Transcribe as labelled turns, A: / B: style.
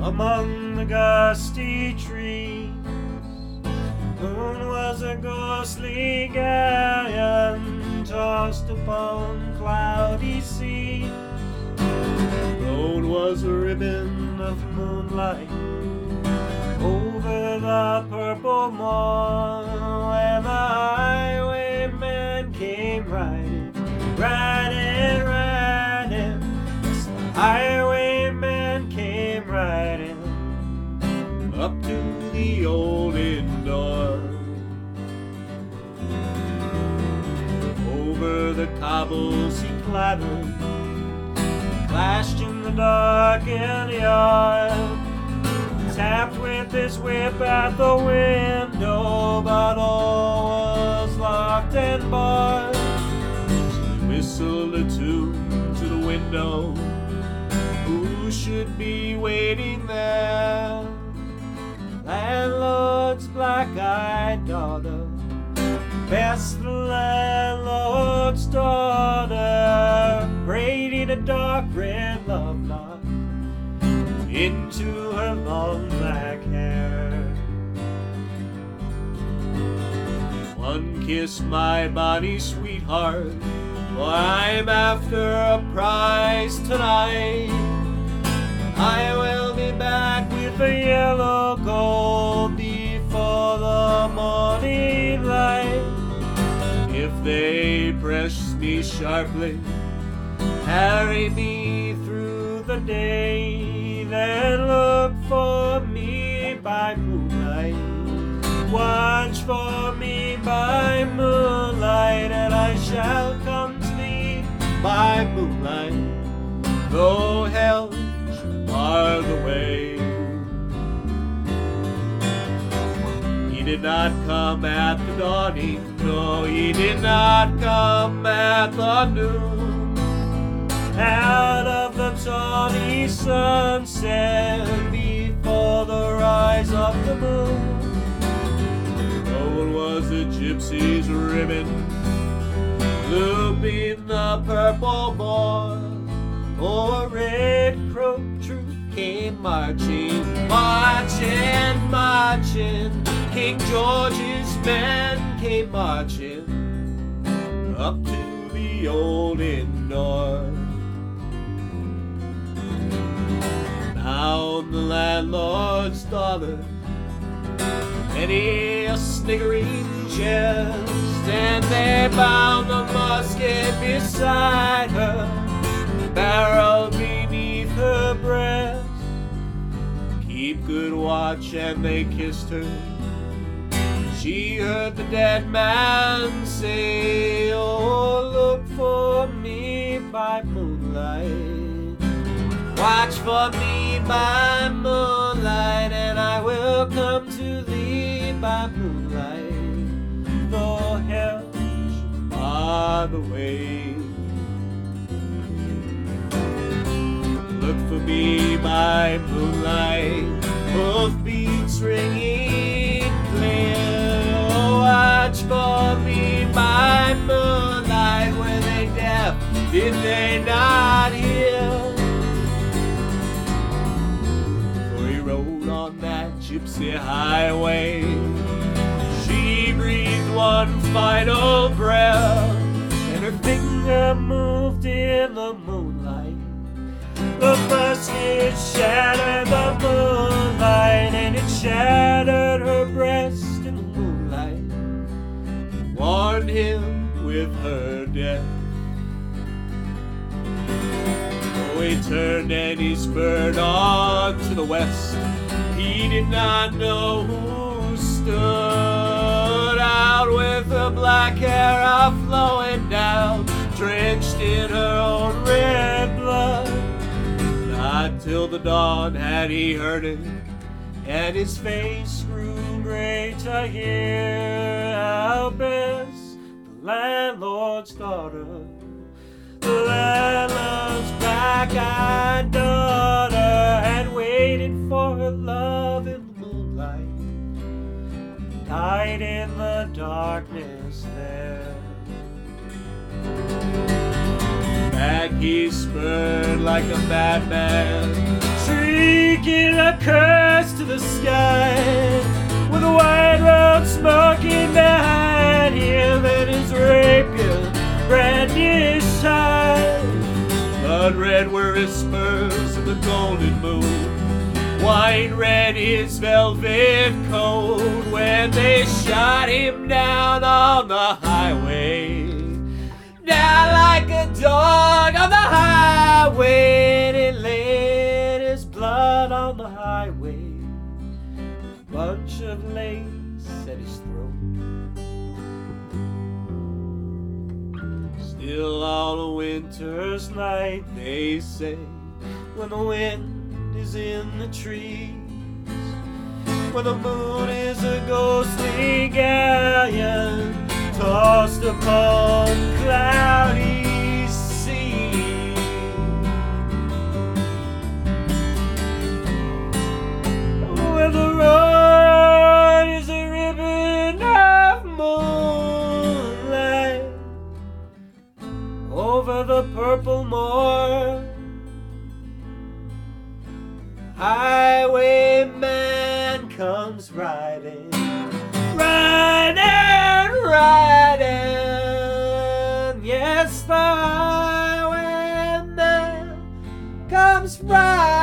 A: among the gusty trees. Moon was a ghostly galleon tossed upon cloudy seas. Road was a ribbon of moonlight over the purple moor, and the highwayman came riding, riding, riding. Yes, the highwayman came riding up to the old inn door. Over the cobbles he clattered, flashed in the darkened yard, tapped with his whip at the window, but all was locked and barred. So he whistled a tune to the window. Who should be waiting there? Landlord's black-eyed daughter, Bess the landlord's daughter, braiding a dark red love knot into her long black hair. One kiss, my bonny sweetheart, for I'm after a prize tonight. I will be back with a yellow gold before the morning light. If they press me sharply, harry me through the day, then look for me by moonlight. Watch for me by moonlight, and I shall come to thee by moonlight, though hell should bar the way. He did not come at the dawning, no, he did not come at the noon. Out of the tawny sunset, before the rise of the moon. Gold was a gypsy's ribbon, looping the purple moor. Oh, a red crow troop came marching, marching, marching. King George's men came marching up to the old inn door. Now the landlord's daughter, many a sniggering jest, and they bound a musket beside her, barrel beneath her breast. Keep good watch, and they kissed her. She heard the dead man say, oh, look for me by moonlight. Watch for me by moonlight, and I will come to thee by moonlight, though hell should bar the way. Look for me by moonlight, both beats ringing clear. Oh, watch for me by moonlight. Were they deaf? Did they not hear? For he rode on that gypsy highway. She breathed one final breath, and her finger moved in the moonlight. The musket shattered the moonlight, and it shattered her breast in the moonlight, warned him with her death. Oh, he turned and he spurred on to the west. He did not know who stood out with her black hair all flowing down, drenched in her own red blood. Not till the dawn had he heard it, and his face grew gray to hear how Bess, the landlord's daughter, the landlord's black-eyed daughter, had waited for her love in the moonlight, died in the darkness there. Back he spurred like a madman, shrieking a curse to the sky, with a white road smoking behind him and his rapier brandished high. Blood red were his spurs in the golden moon, wine red his velvet coat, when they shot him down on the highway. Down like a dog on the highway, and it laid his blood on the highway. A bunch of lace at his throat. Still on a winter's night, they say, when the wind is in the trees, when the moon is a ghostly galleon tossed upon cloudy sea, where the road is a ribbon of moonlight over the purple moor, highwayman comes riding, riding, riding. Yes, the highwayman comes riding.